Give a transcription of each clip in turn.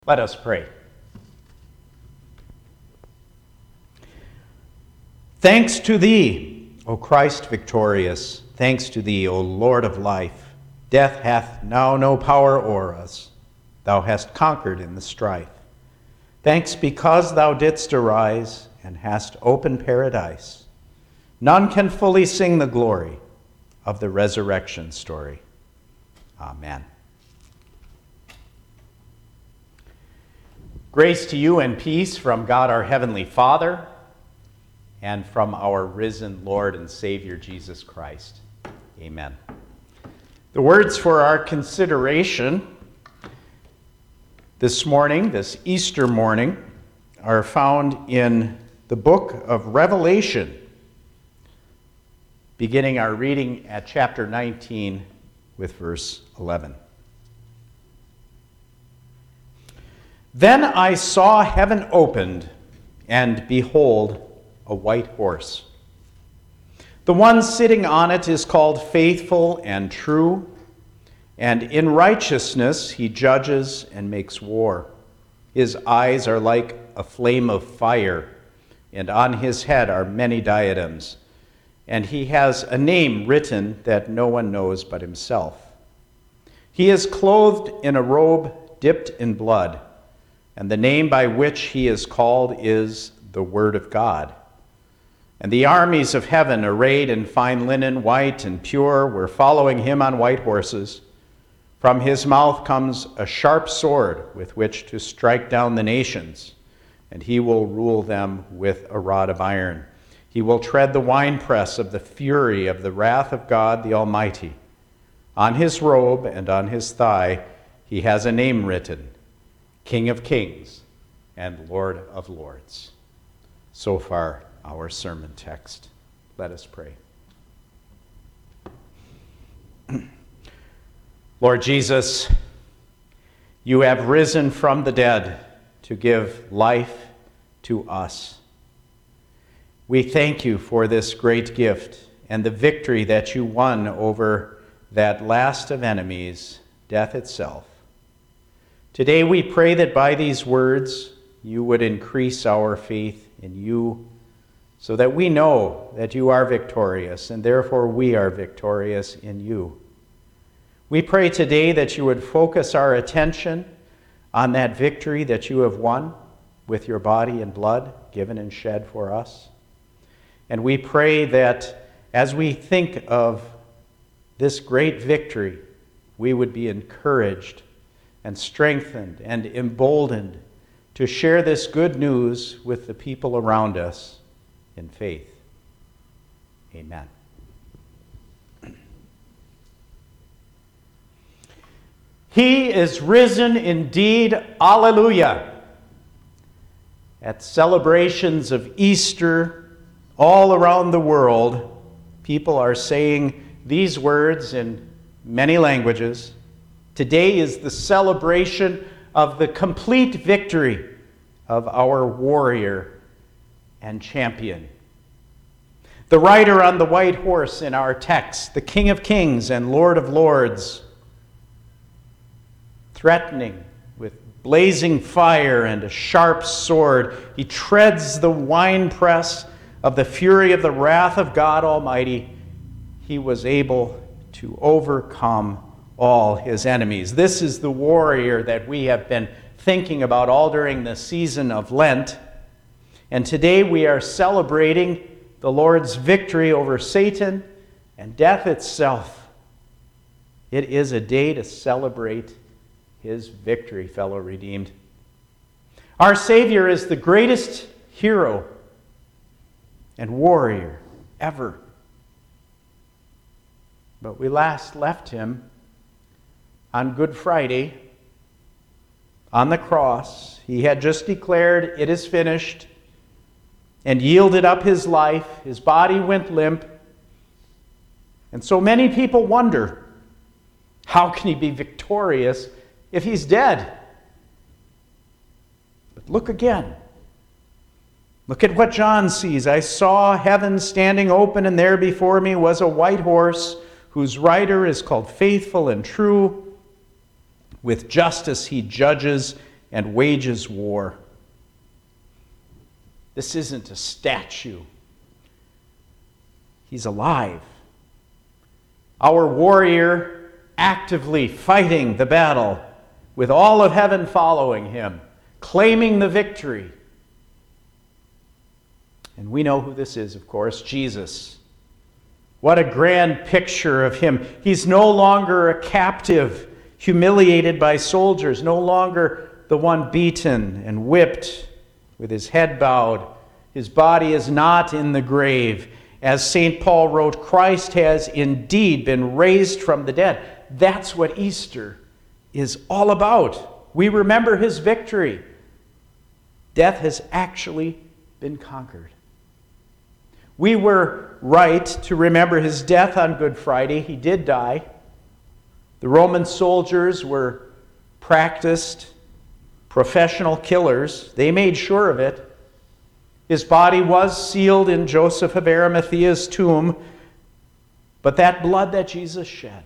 Let us pray. Thanks to thee, O Christ victorious. Thanks to thee, O Lord of life. Death hath now no power o'er us. Thou hast conquered in the strife. Thanks because thou didst arise and hast opened paradise. None can fully sing the glory of the resurrection story. Amen. Grace to you and peace from God our Heavenly Father and from our risen Lord and Savior Jesus Christ. Amen. The words for our consideration this morning, this Easter morning, are found in the book of Revelation, beginning our reading at chapter 19 with verse 11. Then I saw heaven opened, and behold, a white horse. The one sitting on it is called Faithful and True, and in righteousness he judges and makes war. His eyes are like a flame of fire, and on his head are many diadems, and he has a name written that no one knows but himself. He is clothed in a robe dipped in blood, and the name by which he is called is the Word of God. And the armies of heaven, arrayed in fine linen, white and pure, were following him on white horses. From his mouth comes a sharp sword with which to strike down the nations, and he will rule them with a rod of iron. He will tread the winepress of the fury of the wrath of God the Almighty. On his robe and on his thigh he has a name written, King of Kings and Lord of Lords. So far, our sermon text. Let us pray. Lord Jesus, you have risen from the dead to give life to us. We thank you for this great gift and the victory that you won over that last of enemies, death itself. Today we pray that by these words you would increase our faith in you so that we know that you are victorious and therefore we are victorious in you. We pray today that you would focus our attention on that victory that you have won with your body and blood given and shed for us. And we pray that as we think of this great victory, we would be encouraged and strengthened and emboldened to share this good news with the people around us in faith. Amen. He is risen indeed. Alleluia. At celebrations of Easter all around the world, people are saying these words in many languages. Today is the celebration of the complete victory of our warrior and champion. The rider on the white horse in our text, the King of Kings and Lord of Lords, threatening with blazing fire and a sharp sword, he treads the winepress of the fury of the wrath of God Almighty. He was able to overcome all his enemies. This is the warrior that we have been thinking about all during the season of Lent. And today we are celebrating the Lord's victory over Satan and death itself. It is a day to celebrate his victory, fellow redeemed. Our Savior is the greatest hero and warrior ever. But we last left him on Good Friday on the cross. He had just declared, "It is finished," and yielded up his life. His body went limp. And so many people wonder, how can he be victorious if he's dead? But look again. Look at what John sees. I saw heaven standing open, and there before me was a white horse, whose rider is called Faithful and True. With justice he judges and wages war. This isn't a statue. He's alive. Our warrior actively fighting the battle with all of heaven following him, claiming the victory. And we know who this is, of course, Jesus. What a grand picture of him. He's no longer a captive, humiliated by soldiers, no longer the one beaten and whipped with his head bowed. His body is not in the grave. As St. Paul wrote, Christ has indeed been raised from the dead. That's what Easter is all about. We remember his victory. Death has actually been conquered. We were right to remember his death on Good Friday. He did die. The Roman soldiers were practiced, professional killers. They made sure of it. His body was sealed in Joseph of Arimathea's tomb. But that blood that Jesus shed,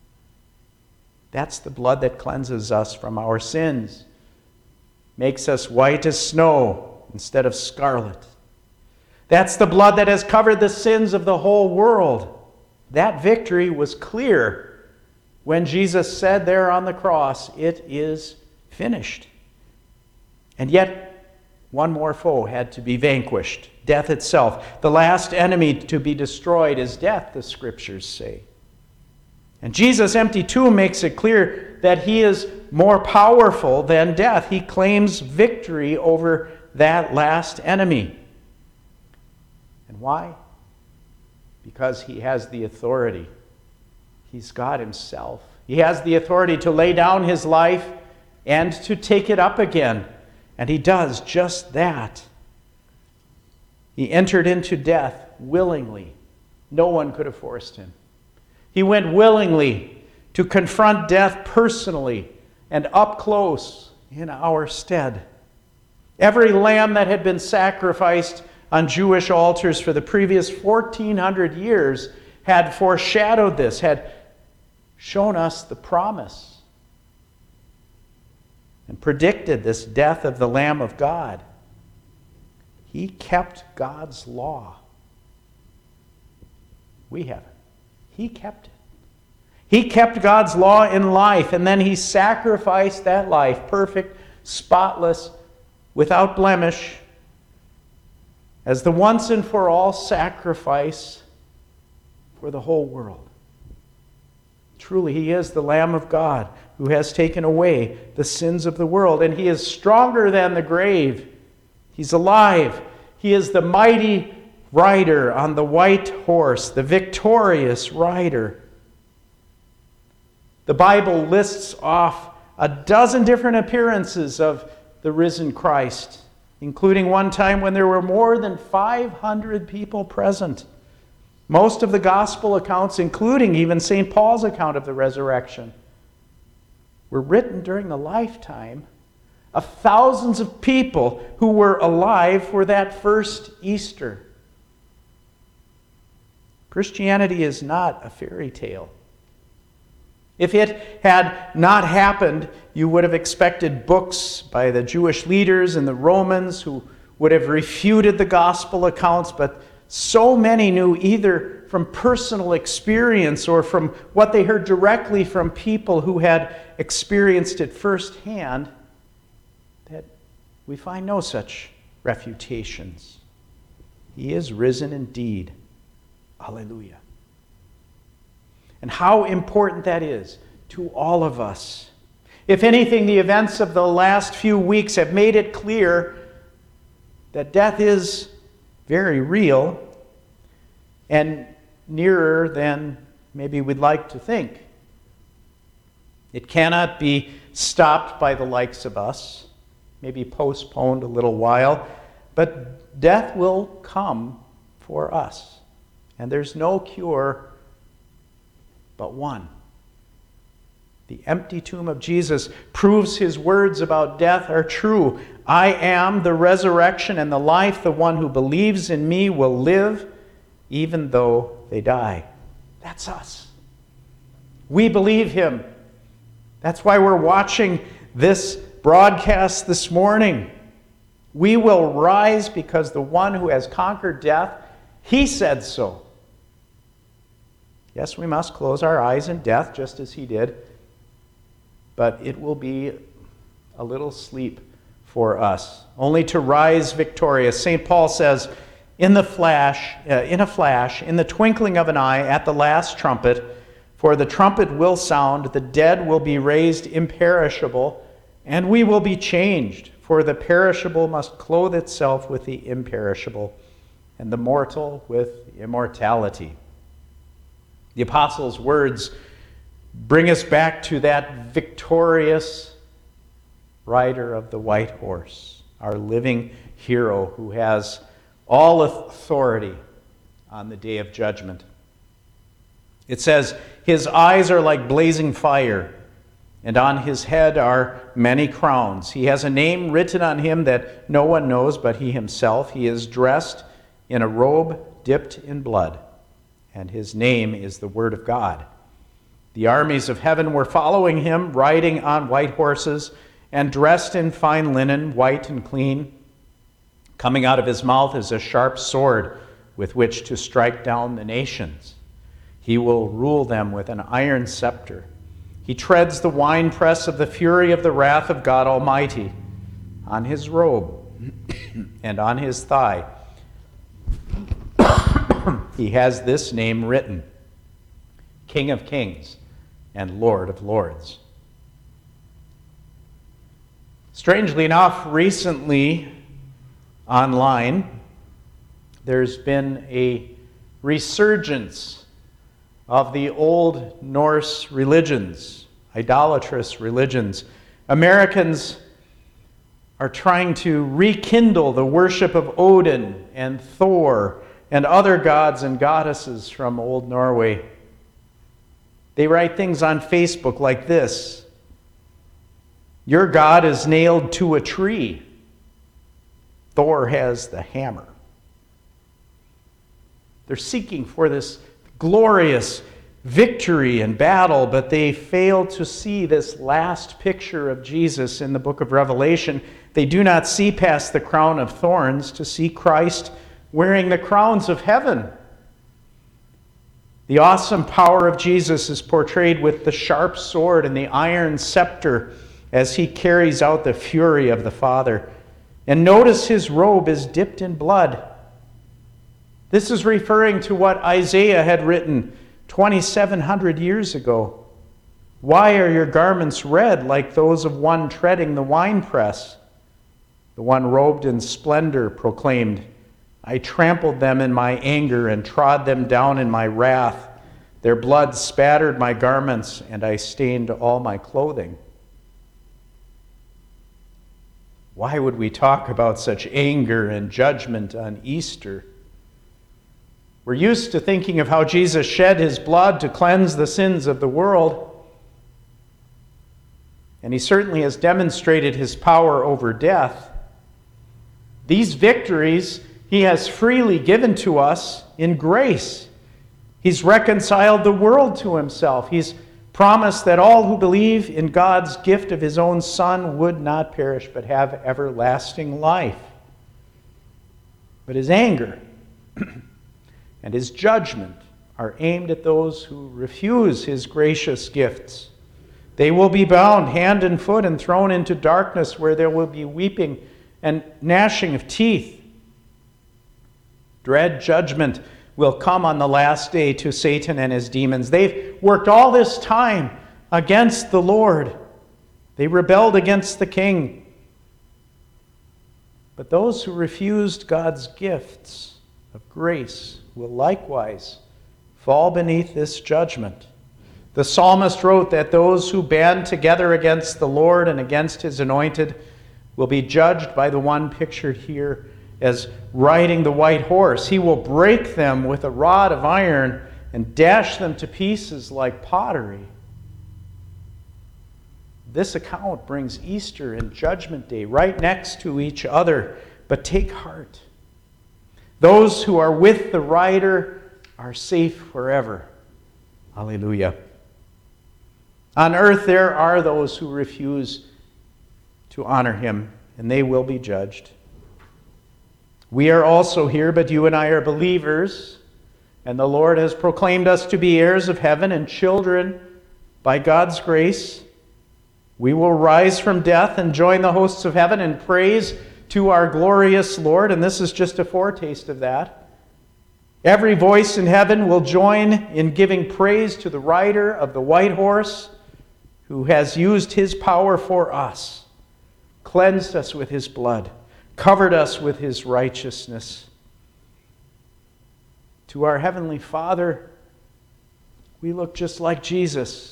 that's the blood that cleanses us from our sins, makes us white as snow instead of scarlet. That's the blood that has covered the sins of the whole world. That victory was clear when Jesus said there on the cross, "It is finished." And yet, one more foe had to be vanquished, death itself. The last enemy to be destroyed is death, the scriptures say. And Jesus' empty tomb makes it clear that he is more powerful than death. He claims victory over that last enemy. And why? Because he has the authority. He's God himself. He has the authority to lay down his life and to take it up again. And he does just that. He entered into death willingly. No one could have forced him. He went willingly to confront death personally and up close in our stead. Every lamb that had been sacrificed on Jewish altars for the previous 1,400 years had foreshadowed this, had shown us the promise and predicted this death of the Lamb of God. He kept God's law. We haven't. He kept it. He kept God's law in life, and then he sacrificed that life, perfect, spotless, without blemish, as the once and for all sacrifice for the whole world. Truly, he is the Lamb of God who has taken away the sins of the world, and he is stronger than the grave. He's alive. He is the mighty rider on the white horse, the victorious rider. The Bible lists off a dozen different appearances of the risen Christ, including one time when there were more than 500 people present. Most of the gospel accounts, including even St. Paul's account of the resurrection, were written during the lifetime of thousands of people who were alive for that first Easter. Christianity is not a fairy tale. If it had not happened, you would have expected books by the Jewish leaders and the Romans who would have refuted the gospel accounts, but so many knew either from personal experience or from what they heard directly from people who had experienced it firsthand that we find no such refutations. He is risen indeed. Alleluia. And how important that is to all of us. If anything, the events of the last few weeks have made it clear that death is very real and nearer than maybe we'd like to think. It cannot be stopped by the likes of us, maybe postponed a little while, but death will come for us. And there's no cure but one. The empty tomb of Jesus proves his words about death are true. I am the resurrection and the life. The one who believes in me will live even though they die. That's us. We believe him. That's why we're watching this broadcast this morning. We will rise because the one who has conquered death, he said so. Yes, we must close our eyes in death just as he did, but it will be a little sleep for us, only to rise victorious. St. Paul says, in a flash, in the twinkling of an eye, at the last trumpet, for the trumpet will sound, the dead will be raised imperishable, and we will be changed. For the perishable must clothe itself with the imperishable, and the mortal with immortality. The apostles' words bring us back to that victorious rider of the white horse, our living hero who has all authority on the day of judgment. It says, his eyes are like blazing fire, and on his head are many crowns. He has a name written on him that no one knows but he himself. He is dressed in a robe dipped in blood, and his name is the Word of God. The armies of heaven were following him, riding on white horses, and dressed in fine linen, white and clean. Coming out of his mouth is a sharp sword with which to strike down the nations. He will rule them with an iron scepter. He treads the winepress of the fury of the wrath of God Almighty. On his robe and on his thigh he has this name written, King of Kings and Lord of Lords. Strangely enough, recently online, there's been a resurgence of the old Norse religions, idolatrous religions. Americans are trying to rekindle the worship of Odin and Thor and other gods and goddesses from old Norway. They write things on Facebook like this: your God is nailed to a tree. Thor has the hammer. They're seeking for this glorious victory and battle, but they fail to see this last picture of Jesus in the book of Revelation. They do not see past the crown of thorns to see Christ wearing the crowns of heaven. The awesome power of Jesus is portrayed with the sharp sword and the iron scepter as he carries out the fury of the Father. And notice his robe is dipped in blood. This is referring to what Isaiah had written 2,700 years ago. Why are your garments red like those of one treading the winepress? The one robed in splendor proclaimed, I trampled them in my anger and trod them down in my wrath. Their blood spattered my garments, and I stained all my clothing. Why would we talk about such anger and judgment on Easter? We're used to thinking of how Jesus shed his blood to cleanse the sins of the world. And he certainly has demonstrated his power over death. These victories he has freely given to us in grace. He's reconciled the world to himself. He's promised that all who believe in God's gift of his own Son would not perish but have everlasting life. But his anger and his judgment are aimed at those who refuse his gracious gifts. They will be bound hand and foot and thrown into darkness, where there will be weeping and gnashing of teeth. Dread judgment will come on the last day to Satan and his demons. They've worked all this time against the Lord. They rebelled against the King. But those who refused God's gifts of grace will likewise fall beneath this judgment. The psalmist wrote that those who band together against the Lord and against his anointed will be judged by the one pictured here as riding the white horse. He will break them with a rod of iron and dash them to pieces like pottery. This account brings Easter and Judgment Day right next to each other. But take heart. Those who are with the rider are safe forever. Alleluia. On earth there are those who refuse to honor him, and they will be judged. We are also here, but you and I are believers, and the Lord has proclaimed us to be heirs of heaven and children by God's grace. We will rise from death and join the hosts of heaven in praise to our glorious Lord, and this is just a foretaste of that. Every voice in heaven will join in giving praise to the rider of the white horse who has used his power for us, cleansed us with his blood, covered us with his righteousness. To our Heavenly Father, we look just like Jesus,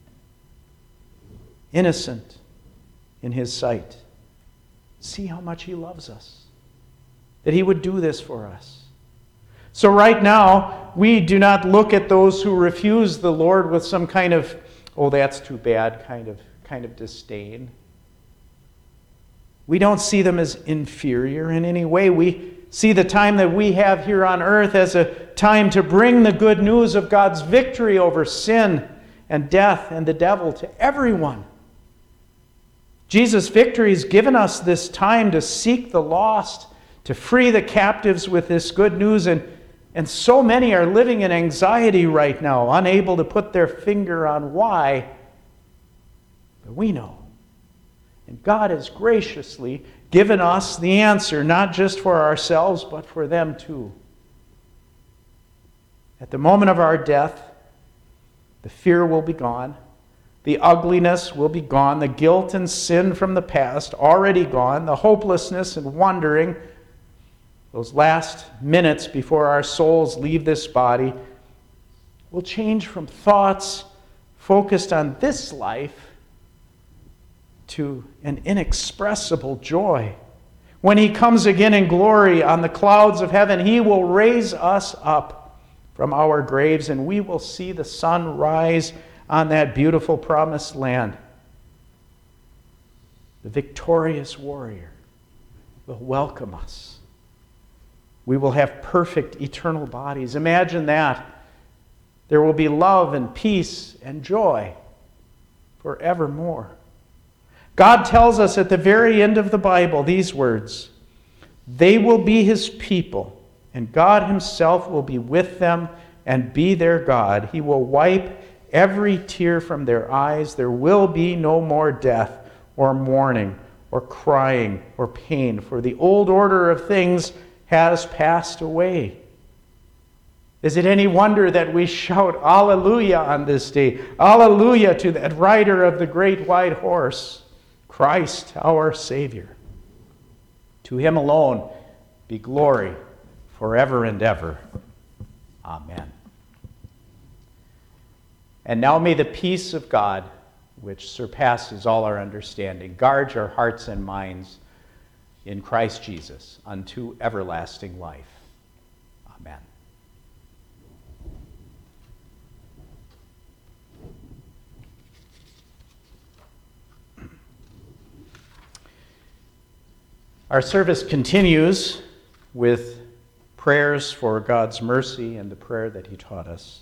innocent in his sight. See how much he loves us, that he would do this for us. So right now, we do not look at those who refuse the Lord with some kind of, oh, that's too bad, kind of disdain. We don't see them as inferior in any way. We see the time that we have here on earth as a time to bring the good news of God's victory over sin and death and the devil to everyone. Jesus' victory has given us this time to seek the lost, to free the captives with this good news, and so many are living in anxiety right now, unable to put their finger on why. But we know. And God has graciously given us the answer, not just for ourselves, but for them too. At the moment of our death, the fear will be gone. The ugliness will be gone. The guilt and sin from the past already gone. The hopelessness and wondering, those last minutes before our souls leave this body, will change from thoughts focused on this life to an inexpressible joy. When he comes again in glory on the clouds of heaven, he will raise us up from our graves, and we will see the sun rise on that beautiful promised land. The victorious warrior will welcome us. We will have perfect eternal bodies. Imagine that. There will be love and peace and joy forevermore. God tells us at the very end of the Bible these words: they will be his people, and God himself will be with them and be their God. He will wipe every tear from their eyes. There will be no more death or mourning or crying or pain, for the old order of things has passed away. Is it any wonder that we shout Alleluia on this day? Alleluia to that rider of the great white horse, Christ our Savior. To him alone be glory forever and ever. Amen. And now may the peace of God, which surpasses all our understanding, guard your hearts and minds in Christ Jesus unto everlasting life. Amen. Our service continues with prayers for God's mercy and the prayer that he taught us.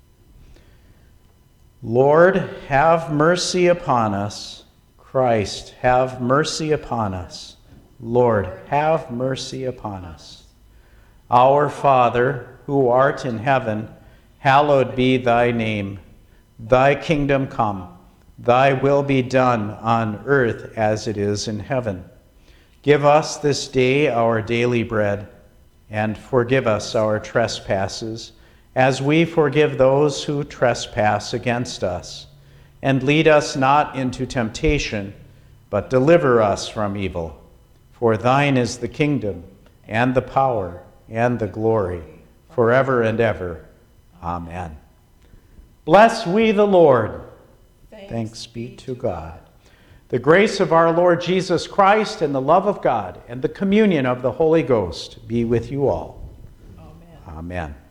Lord, have mercy upon us. Christ, have mercy upon us. Lord, have mercy upon us. Our Father, who art in heaven, hallowed be thy name. Thy kingdom come. Thy will be done on earth as it is in heaven. Give us this day our daily bread, and forgive us our trespasses, as we forgive those who trespass against us. And lead us not into temptation, but deliver us from evil. For thine is the kingdom, and the power, and the glory, forever and ever. Amen. Bless we the Lord. Thanks be to God. The grace of our Lord Jesus Christ, and the love of God, and the communion of the Holy Ghost be with you all. Amen. Amen.